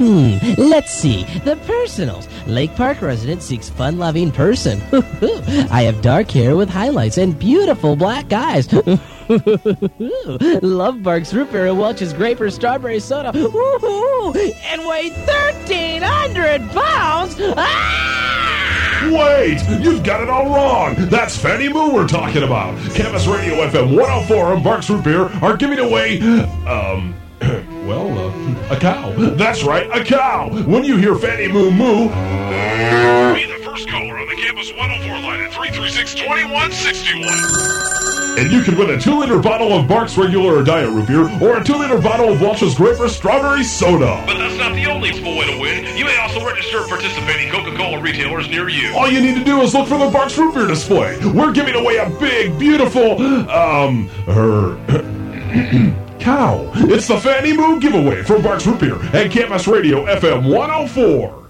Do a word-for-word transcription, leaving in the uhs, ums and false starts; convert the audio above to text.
Hmm, let's see. The personals. Lake Park resident seeks fun-loving person. I have dark hair with highlights and beautiful black eyes. Love Barks root beer and Welch's grape or strawberry soda. Woo-hoo! And weigh thirteen hundred pounds. Ah! Wait! You've got it all wrong! That's Fanny Moo we're talking about! Campus Radio F M one oh four and Barks Root Beer are giving away, um, well, uh, a cow. That's right, a cow! When you hear Fanny Moo Moo, be the first caller on the Campus one oh four line at three three six, two one six one. And you can win a two liter bottle of Barks Regular or Diet Root Beer or a two liter bottle of Welch's Grape or Strawberry Soda. But that's not the only way to win. You may also register at participating Coca-Cola retailers near you. All you need to do is look for the Barks Root Beer display. We're giving away a big, beautiful, um, her... cow. It's the Fanny Moo giveaway from Barks Root Beer and Campus Radio F M one oh four.